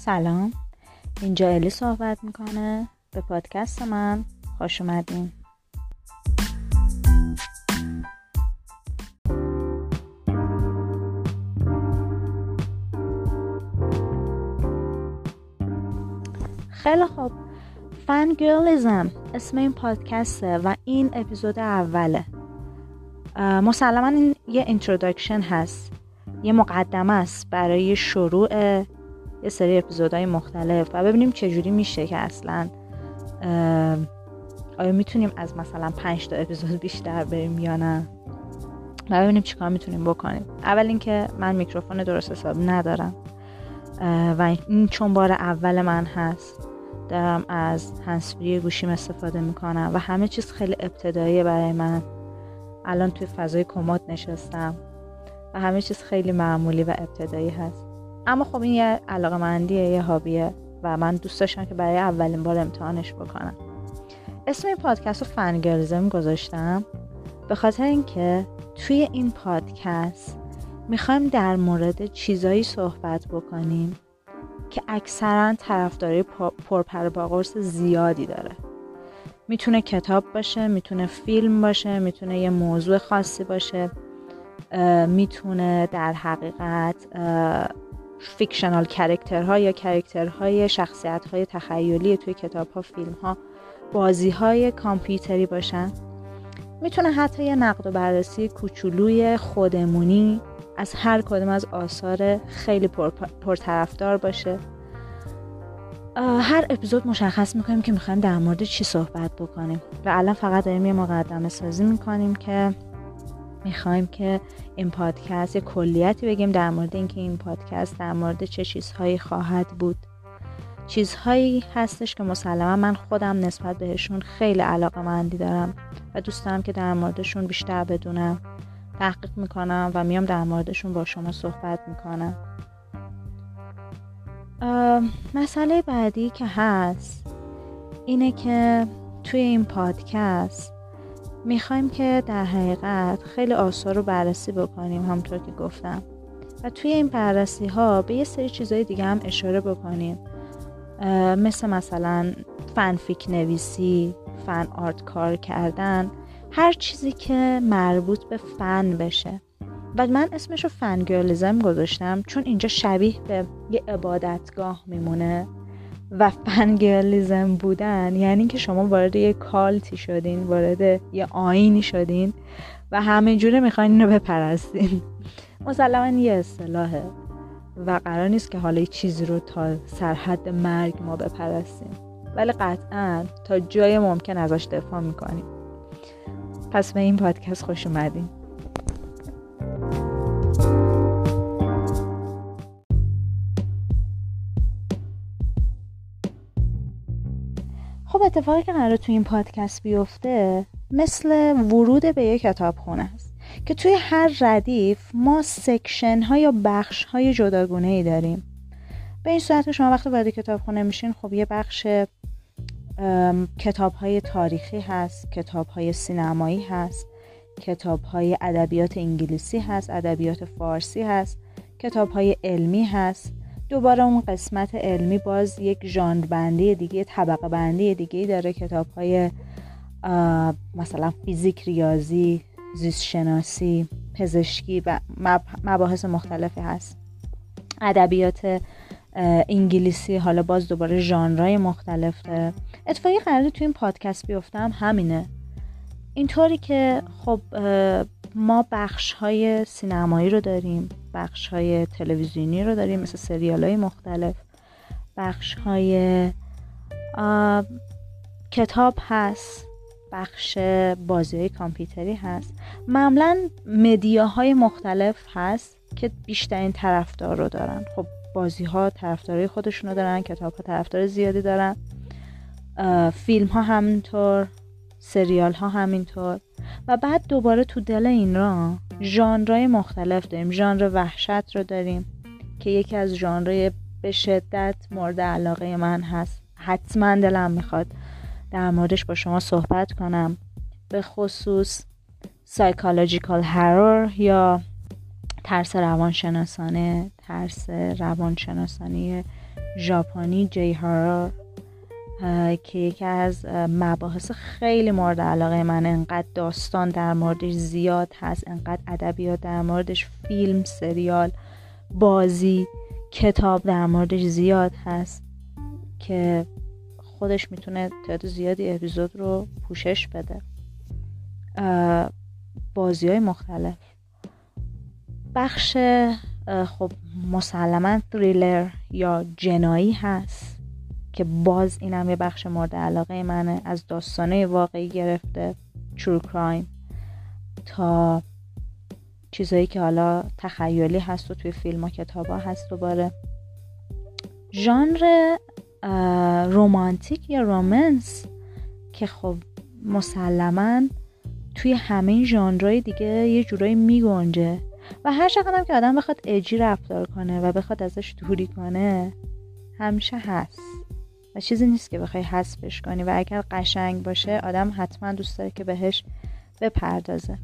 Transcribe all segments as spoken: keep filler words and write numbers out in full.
سلام، اینجا الی صحبت میکنه. به پادکست من خوش اومدین. خیلی خوب، فنگرلیزم اسم این پادکسته و این اپیزود اوله. مسلما این یه اینترودکشن هست، یه مقدمه است برای شروع یه سری اپیزودهای مختلف و ببینیم چجوری میشه که اصلا آیا میتونیم از مثلا پنج تا اپیزود بیشتر بریم یا نه و ببینیم چیکار میتونیم بکنیم. اول اینکه من میکروفون درست حسابی ندارم و این چون بار اول من هست، دارم از هندزفری گوشیم استفاده میکنم و همه چیز خیلی ابتداییه برای من. الان توی فضای کمد نشستم و همه چیز خیلی معمولی و ابتدایی هست، اما خب این یه علاقه‌مندیه، یه هابیه و من دوست داشتم که برای اولین بار امتحانش بکنم. اسم این پادکست رو فنگرلیزم گذاشتم به خاطر اینکه توی این پادکست میخوایم در مورد چیزایی صحبت بکنیم که اکثرا طرفداری پرپر و پاقرص زیادی داره. میتونه کتاب باشه، میتونه فیلم باشه، میتونه یه موضوع خاصی باشه، میتونه در حقیقت فیکشنال کرکترها یا کرکترهای شخصیت‌های تخیلی توی کتاب‌ها، فیلم‌ها، بازی‌های کامپیوتری باشن. میتونه حتی یه نقد و بررسی کوچولوی خودمونی از هر کدوم از آثار خیلی پرطرفدار باشه. هر اپیزود مشخص میکنیم که میخوایم در مورد چی صحبت بکنیم و الان فقط داریم یه مقدمه سازی میکنیم که میخوایم که این پادکست یه کلیتی بگیم در مورد اینکه این پادکست در مورد چه چیزهایی خواهد بود. چیزهایی هستش که مسلما من خودم نسبت بهشون خیلی علاقه‌مندی دارم و دوست دارم که در موردشون بیشتر بدونم، تحقیق میکنم و میام در موردشون با شما صحبت میکنم. مسئله بعدی که هست اینه که توی این پادکست میخوایم که در حقیقت خیلی آثار رو بررسی بکنیم، همونطور که گفتم، و توی این بررسی ها به یه سری چیزای دیگه هم اشاره بکنیم، مثل مثلا فنفیک نویسی، فن آرت کار کردن، هر چیزی که مربوط به فن بشه. و من اسمشو فنگرلیزم گذاشتم چون اینجا شبیه به یه عبادتگاه میمونه و فنگرلیزم بودن یعنی که شما وارد یه کالتی شدین، وارد یه آیینی شدین و همه جوره میخواین اینو بپرستین. مسلما یه اصطلاحه و قرار نیست که حالا یه چیزی رو تا سرحد مرگ ما بپرستیم، ولی قطعا تا جای ممکن ازش دفاع میکنیم. پس به این پادکست خوش اومدین. خب اتفاقی که قراره توی این پادکست بیفته مثل ورود به یک کتابخونه است که توی هر ردیف ما سکشن ها یا بخش های جداگونه ای داریم. به این صورت شما وقتی وارد کتابخونه میشین، خب یه بخش کتاب های تاریخی هست، کتاب های سینمایی هست، کتاب های ادبیات انگلیسی هست، ادبیات فارسی هست، کتاب های علمی هست. دوباره اون قسمت علمی باز یک ژانر بندی دیگه، طبقه بندی دیگه داره، کتاب های مثلا فیزیک، ریاضی، زیست شناسی، پزشکی و مباحث مختلفی هست. ادبیات انگلیسی حالا باز دوباره ژانرهای مختلف داره. اتفاقی قراره تو این پادکست بیفتم همینه، اینطوری که خب ما بخش های سینمایی رو داریم، بخش های تلویزیونی رو داریم مثل سریال های مختلف، بخش های کتاب هست، بخش بازی های کامپیوتری هست، معمولا مدیاهای مختلف هست که بیشترین طرفدار رو دارن. خب بازی ها طرفدارای خودشون رو دارن، کتاب ها طرفدار زیادی دارن، فیلم ها همینطور، سریال ها همینطور. و بعد دوباره تو دل این را ژانرهای مختلف داریم. ژانر وحشت رو داریم که یکی از ژانرهای به شدت مورد علاقه من هست، حتما دلم میخواد در موردش با شما صحبت کنم، به خصوص سایکولوژیکال هرور یا ترس روانشناسانه، ترس روانشناسانی ژاپنی جی هارور که یکی از مباحث خیلی مورد علاقه من، انقدر داستان در موردش زیاد هست، انقدر ادبیات در موردش، فیلم، سریال، بازی، کتاب در موردش زیاد هست که خودش میتونه تعداد زیادی اپیزود رو پوشش بده. بازی های مختلف، بخش خب مسلماً تریلر یا جنایی هست که باز اینم یه بخش مورد علاقه منه، از داستانه واقعی گرفته ترو کرایم تا چیزایی که حالا تخیلی هست و توی فیلم و کتاب ها هست. دوباره ژانر رومانتیک یا رومنس که خب مسلماً توی همه ژانرهای دیگه یه جورایی میگنجه و هر چقدر هم که آدم بخواد اجی رفتار کنه و بخواد ازش دوری کنه همیشه هست و چیزی نیست که بخوای حذفش کنی و اگر قشنگ باشه آدم حتما دوست داره که بهش بپردازه.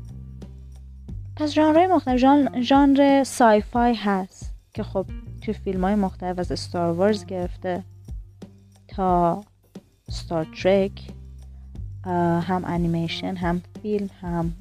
پس ژانرهای مختلف، ژانر ژانر سای-فای هست که خب توی فیلم‌های مختلف از استار وارز گرفته تا ستار ترک، هم انیمیشن، هم فیلم، هم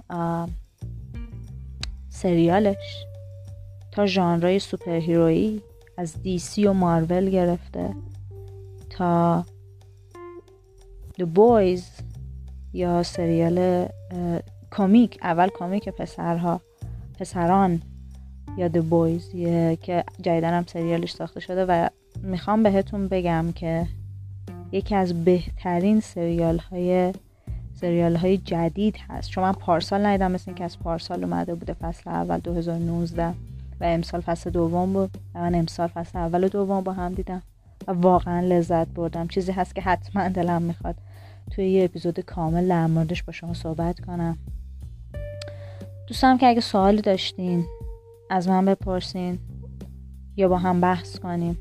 سریالش، تا ژانرهای سوپر هیرویی از دی سی و مارول گرفته تا The Boys یا سریال کمیک، اول کمیک پسرها پسران یا The Boys که جدیدن هم سریالش ساخته شده و میخوام بهتون بگم که یکی از بهترین سریال های سریال های جدید هست، چون من پارسال ندیدم، مثل این که از پارسال اومده بوده فصل اول دو هزار و نوزده و امسال فصل دوم بود و من امسال فصل اول و دوم با هم دیدم و واقعا لذت بردم. چیزی هست که حتما دلم میخواد توی یه اپیزود کامل در موردش با شما صحبت کنم. دوستم که اگه سوالی داشتین از من بپرسین یا با هم بحث کنیم.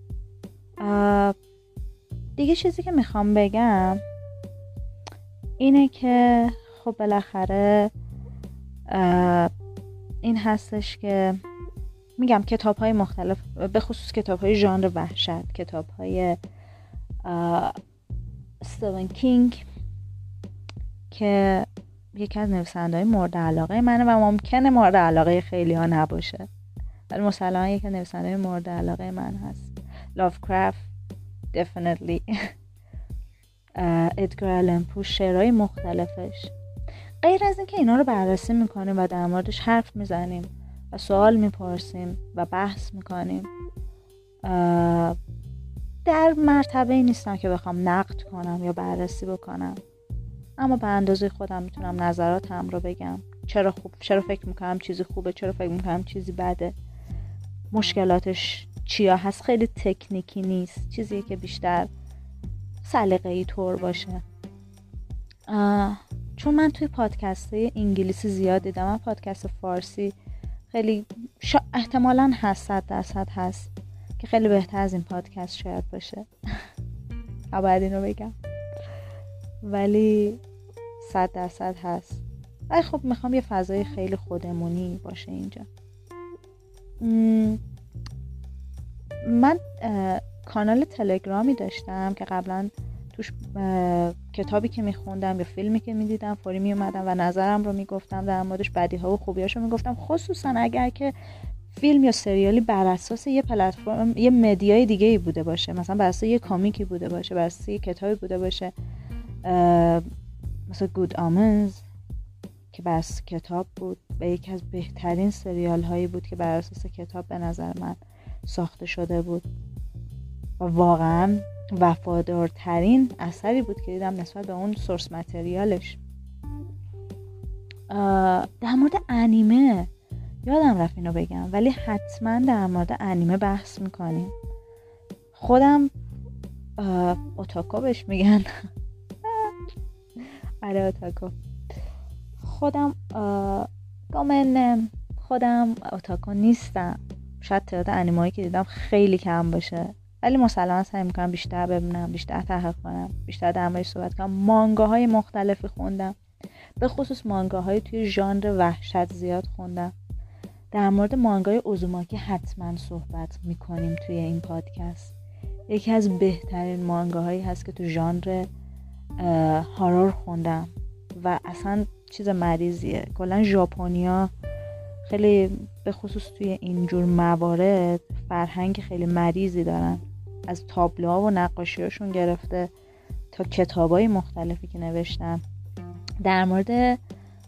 دیگه چیزی که میخوام بگم اینه که خب بالاخره این هستش که میگم کتاب های مختلف، به خصوص کتاب های ژانر وحشت، کتاب های استیون کینگ که یکی از نویسنده های مورد علاقه منه و ممکنه مورد علاقه خیلی ها نباشه ولی مسلما یکی از نویسنده های مورد علاقه من هست. لافکرافت definitely ادگار آلن پو، شعرهای مختلفش. غیر از این که اینا رو بررسی میکنیم و در موردش حرف میزنیم و سوال میپرسیم و بحث میکنیم، در مرتبه نیستم که بخوام نقد کنم یا بررسی بکنم، اما به اندازه خودم میتونم نظراتم رو بگم، چرا خوب، چرا فکر میکنم چیزی خوبه، چرا فکر میکنم چیزی بده، مشکلاتش چیا هست. خیلی تکنیکی نیست، چیزیه که بیشتر سلیقه‌ای طور باشه. چون من توی پادکست های انگلیسی زیاد دیدم، من پادکست فارسی خیلی شا... احتمالاً هست، صد درصد هست که خیلی بهتر از این پادکست شاید باشه باید اینو بگم، ولی صد درصد هست. ولی خب میخوام یه فضای خیلی خودمونی باشه اینجا. م... من کانال تلگرامی داشتم که قبلا توش کتابی که میخوندم یا فیلمی که میدیدم فوری میومدم و نظرم رو میگفتم در موردش، بدیها و خوبیاشو میگفتم، خصوصا اگر که فیلم یا سریالی بر اساس یه پلتفرم، یه مدیای دیگه ای بوده باشه، مثلا بر اساس یه کامیکی بوده باشه، بر اساس یه کتابی بوده باشه، مثلا گود آمنز که بر اساس کتاب بود و یکی از بهترین سریال هایی بود که بر اساس کتاب به نظر من ساخته شده بود و واقعا وفادارترین اثری بود که دیدم نسبت به اون سورس متریالش. در مورد انیمه یادم رفت اینو بگم، ولی حتما در مورد انیمه بحث میکنیم. خودم اوتاکو بهش میگن آره اوتاکو، خودم گامنم خودم اوتاکو نیستم، شاید تعداد انیمه‌ای که دیدم خیلی کم باشه، ولی مسلماً سعی میکنم بیشتر ببینم، بیشتر تحقیق کنم، بیشتر در موردش صحبت کنم. مانگاهای مختلفی خوندم، به خصوص مانگاهای توی ژانر وحشت زیاد خوندم. در مورد مانگای اوزوماکی حتما صحبت میکنیم توی این پادکست یکی از بهترین مانگاهایی هست که تو ژانر هارور خوندم و اصلا چیز مریضیه. کلا ژاپنیا خیلی به خصوص توی اینجور موارد فرهنگ خیلی مریضی دارن، از تابلوها و نقاشیاشون گرفته تا کتابای مختلفی که نوشتن. در مورد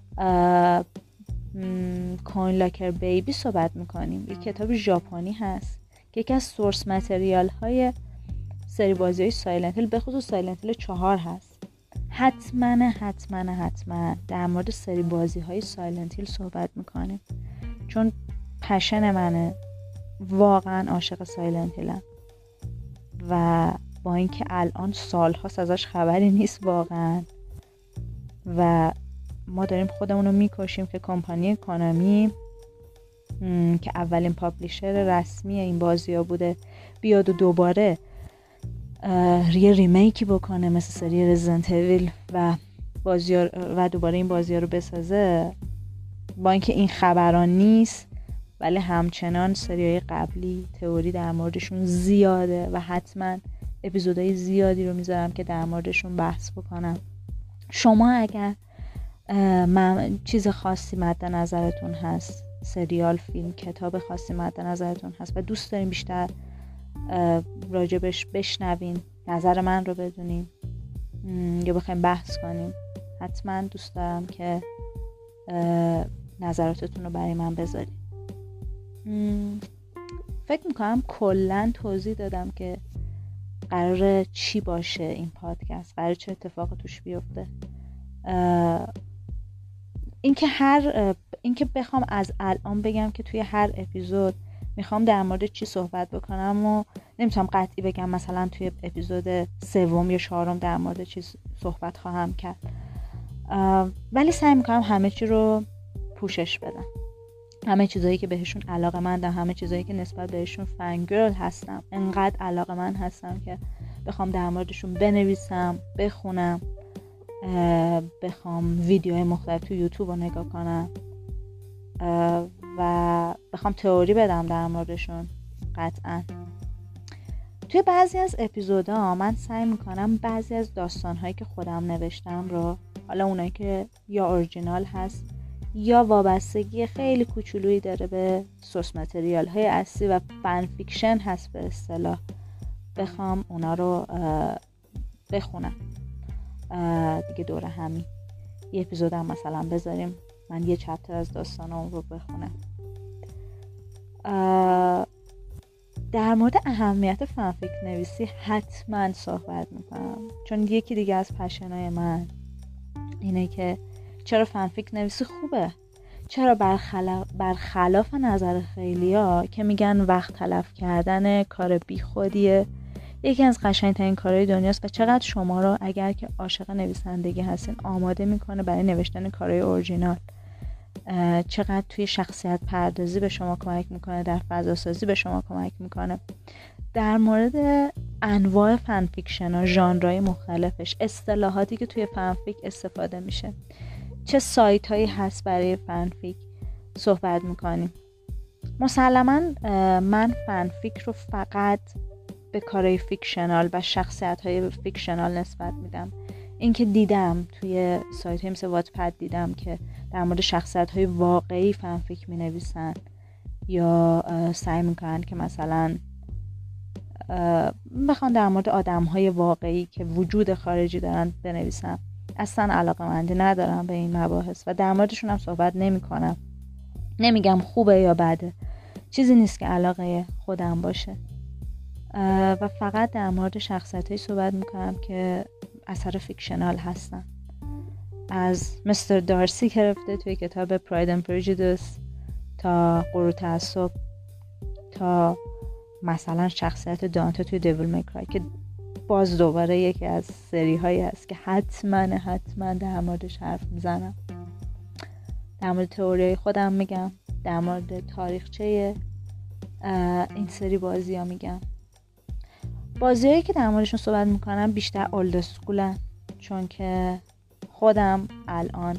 کوین لاکر بیبی صحبت میکنیم. یک کتاب ژاپنی هست که یکی از سورس متریال های سری بازی های سایلنت هیل، به خصوص سایلنت هیل چهار هست. حتما حتما حتما در مورد سری بازی های سایلنت هیل صحبت میکنیم، چون پشن منه، واقعا عاشق سایلنت هیلم و با اینکه الان سالهاست ازش خبری نیست واقعا و ما داریم خودمونو میکشیم که کمپانی کونامی که اولین پابلیشر رسمی این بازی ها بوده بیاد و دوباره یه ریمیکی بکنه مثل سری رزیدنت ایویل و بازی ها و دوباره این بازی ها رو بسازه. با اینکه این خبران نیست ولی همچنان سریای قبلی تئوری در موردشون زیاده و حتما اپیزودهای زیادی رو میذارم که در موردشون بحث بکنم. شما اگر من چیز خاصی مد نظرتون هست، سریال، فیلم، کتاب خاصی مد نظرتون هست و دوست دارین بیشتر راجبش بشنوین، نظر من رو بدونین یا بخوایم بحث کنیم، حتما دوست دارم که نظراتتون رو برای من بذارین. فکر میکنم کلن توضیح دادم که قراره چی باشه این پادکست، قراره چه اتفاق توش بیفته. اینکه هر اینکه بخوام از الان بگم که توی هر اپیزود میخوام در مورد چی صحبت بکنم و نمیتونم قطعی بگم مثلا توی اپیزود سوم یا چهارم در مورد چی صحبت خواهم کرد، ولی سعی میکنم همه چی رو پوشش بدم، همه چیزایی که بهشون علاقه‌مندم، همه چیزایی که نسبت بهشون فنگرل هستم، انقدر علاقه‌مند هستم که بخوام در موردشون بنویسم، بخونم، بخوام ویدیوهای مختلف تو یوتیوب رو نگاه کنم و بخوام تئوری بدم در موردشون. قطعا توی بعضی از اپیزودها من سعی میکنم بعضی از داستانهایی که خودم نوشتم رو، حالا اونایی که یا اورجینال هست یا وابستگی خیلی کوچولویی داره به سورس متریال های اصلی و فن فیکشن هست به اصطلاح، بخوام اونا رو بخونم دیگه دور همی یه اپیزود هم مثلا بذاریم من یه چپتر از داستان اون رو بخونم. در مورد اهمیت فنفیک نویسی حتما صحبت میکنم، چون یکی دیگه از پشنای من اینه که چرا فنفیک نویسی خوبه، چرا برخلاف, برخلاف نظر خیلیا که میگن وقت تلف کردن کار بی خودیه یکی از قشنگترین کارهای دنیاست و چقدر شما رو اگر که عاشق نویسندگی هستین آماده میکنه برای نوشتن کارهای اورجینال، چقدر توی شخصیت پردازی به شما کمک میکنه، در فضا سازی به شما کمک میکنه. در مورد انواع فنفیکشن و ژانرهای مختلفش، اصطلاحاتی که توی فنفیک استفاده میشه، چه سایت هایی هست برای فنفیک صحبت میکنیم. مسلماً من فنفیک رو فقط به کارهای فیکشنال و شخصیت های فیکشنال نسبت میدم. این که دیدم توی سایت های مثل واتپد دیدم که در مورد شخصیت های واقعی فنفیک می نویسن یا سعی میکنن که مثلا بخوان در مورد آدم های واقعی که وجود خارجی دارن بنویسن. اصلا علاقه مندی ندارم به این مباحث و در موردشون هم صحبت نمی کنم. نمیگم خوبه یا بده، چیزی نیست که علاقه خودم باشه و فقط در مورد شخصیتایی صحبت میکنم که اثر فیکشنال هستن، از مستر دارسی گرفته توی کتاب پراید اند پرجودیس تا غرور تعصب تا مثلا شخصیت دانته توی دیویل می کرای که باز دوباره یکی از سری هایی هست که حتما حتما در موردش حرف میزنم. در مورد تئوری خودم میگم، در مورد تاریخچه این سری بازی ها میگم. بازی هایی که در موردشون صحبت میکنم بیشتر اولد اسکولن، چون که خودم الان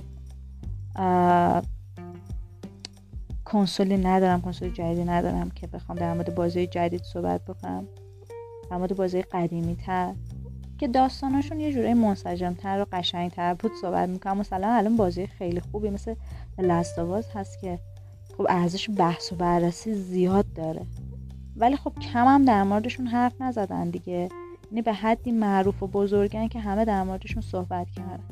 کنسولی ندارم، کنسول جدیدی ندارم که بخوام در مورد بازی جدید صحبت بکنم. در مورد بازی قدیمی تر که داستاناشون یه جوری منسجم تر و قشنگ تر بود صحبت میکنم. مثلا الان بازی خیلی خوبی مثل لاست آف اس هست که خب ارزش بحث و بررسی زیاد داره، ولی خب کم هم در موردشون حرف نزدن دیگه. یعنی به حدی معروف و بزرگن که همه در موردشون صحبت کردن.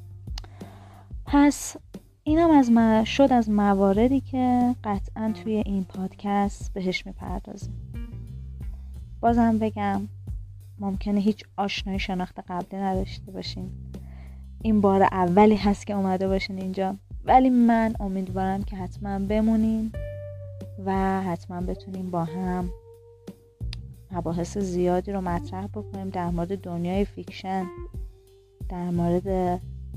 پس اینم از ما شد از مواردی که قطعا توی این پادکست بهش میپردازیم. بازم بگم ممکنه هیچ آشنایی شناخت قبلی نداشته باشین، این بار اولی هست که اومده باشین اینجا، ولی من امیدوارم که حتما بمونین و حتما بتونیم با هم مباحث زیادی رو مطرح بکنیم در مورد دنیای فیکشن، در مورد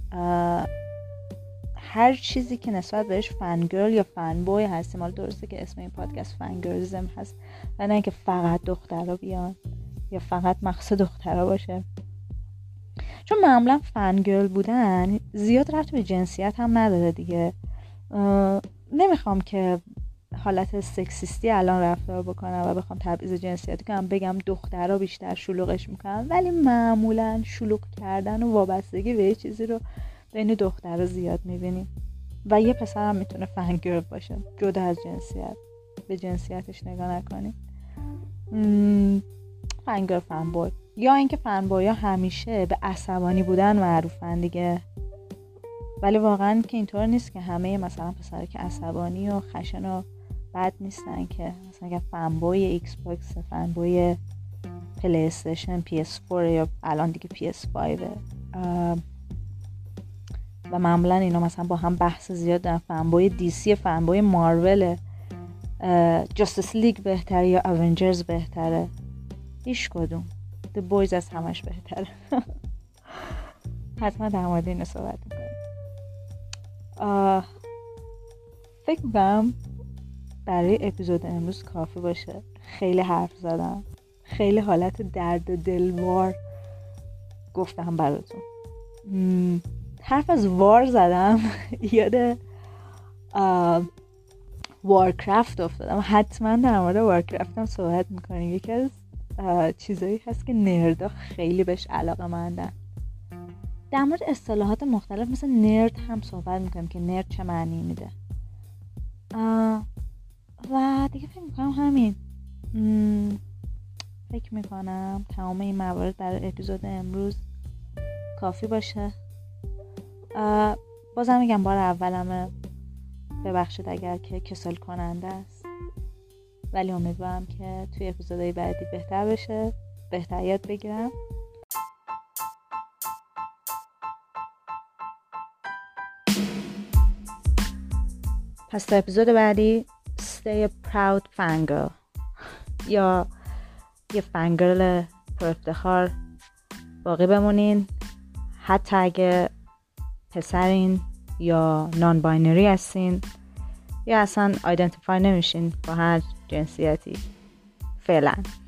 هر چیزی که نسبت بهش فنگرل یا فنبوی هستیم. حالا درسته که اسم این پادکست فنگرلیزم هست و نه اینکه فقط دخترها بیان یا فقط مقصد دخترها باشه، چون معمولا فنگرل بودن زیاد ربط به جنسیت هم نداره دیگه. نمیخوام که حالت سکسیستی الان رفتار بکنم و بخوام تبعیض جنسیتی کنم بگم دخترها بیشتر شلوغش میکنن، ولی معمولا شلوغ کردن و وابستگی به یه چیزی رو بین دخترها زیاد میبینیم و یه پسر هم میتونه فنگرل باشه جدا از جنسیت، به جنسیتش نگاه نکنیم. فنگرل فنبوی یا اینکه فنبوی ها همیشه به عصبانی بودن معروفن دیگه، ولی واقعا که اینطور نیست که همه مثلا پسرها که عصبانی و خشن و بد نیستن، که مثلا که فنبوی ایکس باکس، فنبوی پلی استیشن، پی اس فور یا الان دیگه پی اس فایو و معمولا اینا مثلا با هم بحث زیاد دارن. فنبوی دی سی، فنبوی مارول، جاستس لیگ بهتره یا اونجرز بهتره؟ هیچ کدوم. The Boys از همش بهتره. حتما در مورد اینو صحبت میکنیم. فکر میکنم برای اپیزود امروز کافی باشه. خیلی حرف زدم، خیلی حالت درد دلوار گفتم براتون. حرف از وار زدم یاد وارکرافت افتادم. حتما در مورد وارکرافت هم صحبت میکنیم. یکی از چیزایی هست که نردا خیلی بهش علاقه مندن. در مورد اصطلاحات مختلف مثل نرد هم صحبت میکنیم که نرد چه معنی میده و دیگه فکر میکنم همین. فکر میکنم تمام این موارد برای اپیزود امروز کافی باشه. بازم میگم بار اولمه، ببخشید اگر که کسل کننده است، ولی امیدوارم که توی اپیزودهای بعدی بهتر بشه، بهتر یاد بگیرم. پس تا اپیزود بعدی stay a proud fangirl، یا یه فنگرل پر افتخار باقی بمونین، حتی اگه پسرین یا نان باینری هستین یا اصلا آیدنتیفای نمیشین با هر جنسیتی فعلا.